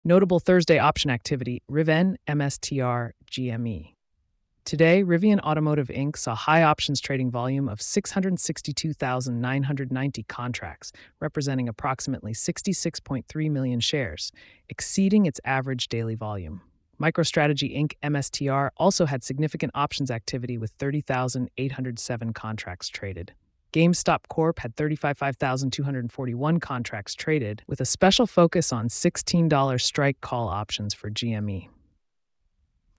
Notable Thursday option activity: Rivian, MSTR, GME. Today, Rivian Automotive Inc. saw high options trading volume of 662,990 contracts, representing approximately 66.3 million shares, exceeding its average daily volume. MicroStrategy Inc. MSTR also had significant options activity with 30,807 contracts traded. GameStop Corp had 35,241 contracts traded, with a special focus on $16 strike call options for GME.